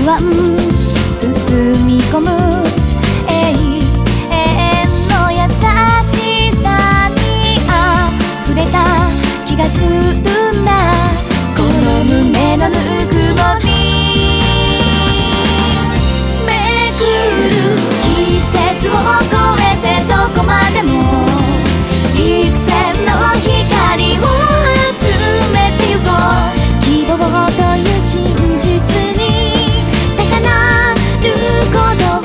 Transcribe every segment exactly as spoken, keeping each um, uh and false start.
わ包み込む永遠の優しさにあふれた気がするんだ。この胸のぬくもりめくる季節を越えてどこまでも幾千の光を集めてゆこう。希望という真実に高鳴ることを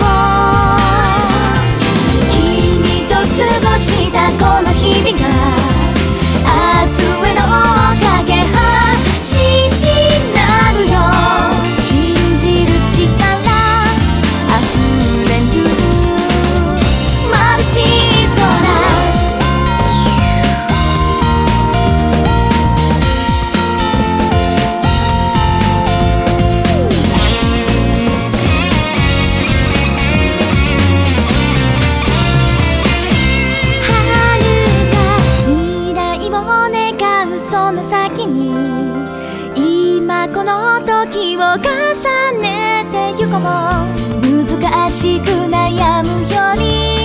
君と過ごしたこの日々が明日への架け橋になるよ。信じる力あふれる眩しい空その先に今この時を重ねてゆこう。難しく悩むより